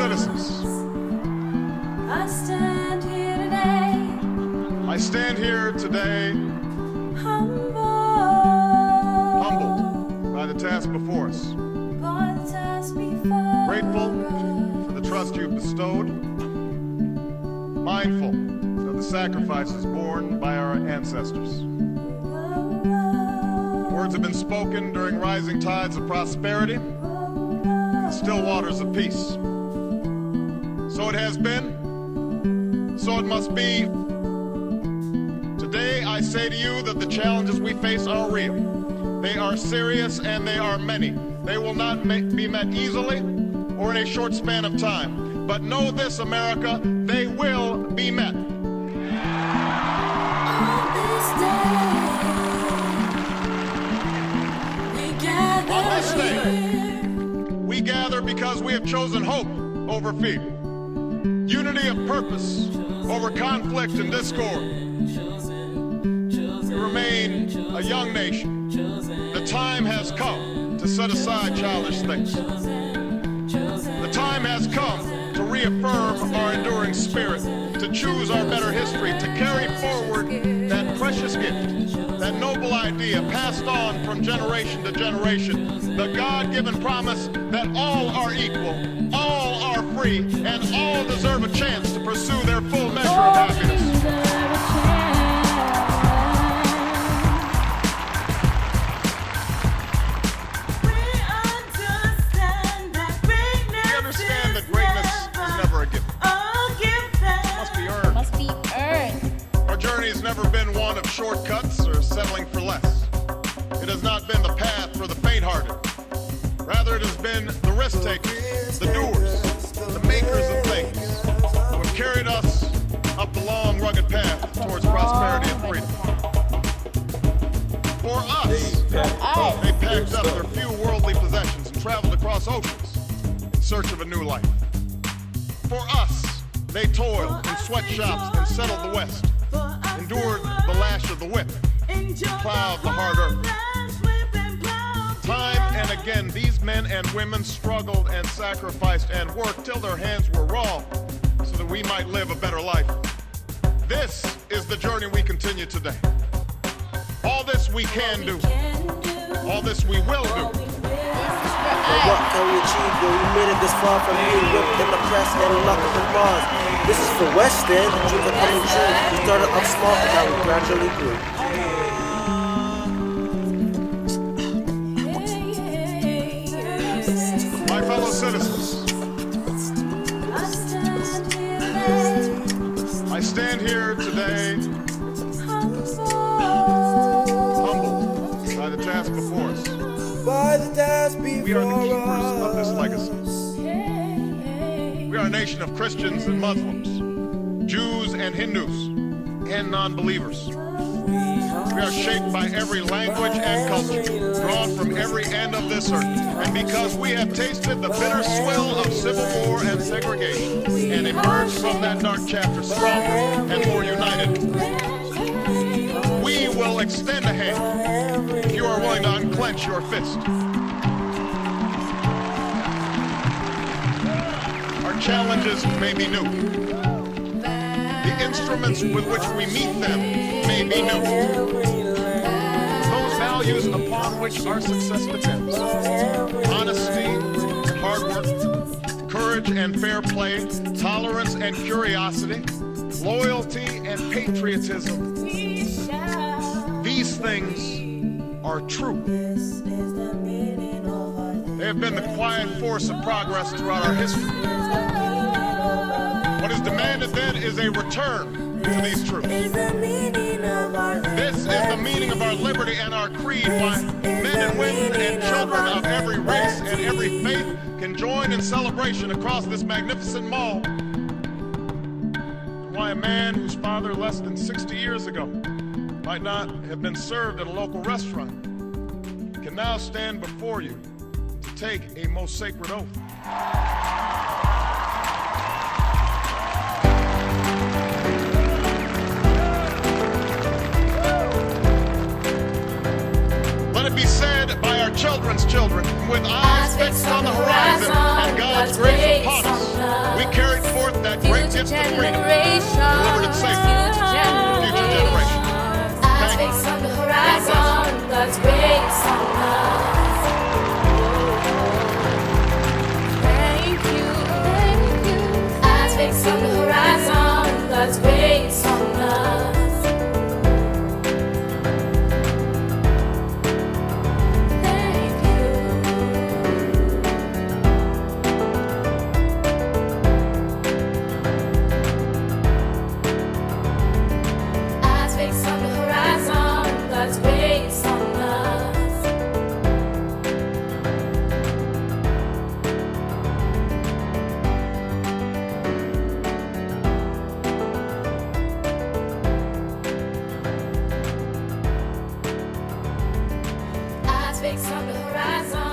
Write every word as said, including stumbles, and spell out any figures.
citizens, I stand here today, I stand here today humble, humbled by the task before us, by the task before grateful us. for the trust you've bestowed, mindful of the sacrifices borne by our ancestors. Words have been spoken during rising tides of prosperity and the still waters of peace. So it has been, so it must be. Today I say to you that the challenges we face are real. They are serious and they are many. They will not be met easily or in a short span of time. But know this, America, they will be met. On this day, we gather On this day, here. we gather because we have chosen hope over fear, unity of purpose over conflict and discord. We remain a young nation. The time has come to set aside childish things. The time has come to reaffirm our enduring spirit, to choose our better history, to carry forward that precious gift, that noble idea passed on from generation to generation, the God-given promise that all are equal, all are free, and all deserve a chance to pursue their full measure of happiness. Never been one of shortcuts or settling for less. It has not been the path for the faint-hearted. Rather, it has been the risk-takers, the doers, the makers of things who have carried us up the long, rugged path towards prosperity and freedom. For us, they packed up their few worldly possessions and traveled across oceans in search of a new life. For us, they toiled in sweatshops and settled the West, endured the lash of the whip, plowed the hard earth. Time and again, these men and women struggled and sacrificed and worked till their hands were raw so that we might live a better life. This is the journey we continue today. All this we can do. All this we will do. But what can we achieve when we made it this far from being whipped in the press and locked up in bars? This is for West End, dreams are coming true. We started up small and now we gradually grew. My fellow citizens, I stand here today humbled by the task before us. By the task before We are the keepers of this legacy. We are a nation of Christians and Muslims, Jews and Hindus, and non-believers. We are shaped by every language and culture, drawn from every end of this earth. And because we have tasted the bitter swill of civil war and segregation, and emerged from that dark chapter stronger and more united, we will extend a hand if you are willing to unclench your fist. Our challenges may be new. The instruments with which we meet them may be new. Those values upon which our success depends: honesty, hard work, courage and fair play, tolerance and curiosity, loyalty and patriotism. These things are true. They have been the quiet force of progress throughout our history. What is demanded then is a return to these truths. This is the meaning of our liberty and our creed, why men and women and children of every race and every faith can join in celebration across this magnificent mall. And why a man whose father less than sixty years ago might not have been served at a local restaurant can now stand before you to take a most sacred oath. Let it be said by our children's children, with eyes fixed on the horizon and God's grace upon us. gift of freedom, delivered it safely to future generations. Eyes fixed on the horizon, God's grace on us. Thank you, thank you. Eyes fixed on the horizon, God's grace on us. Thank you. Eyes fixed on the horizon, God's grace on us. Eyes fixed on the horizon.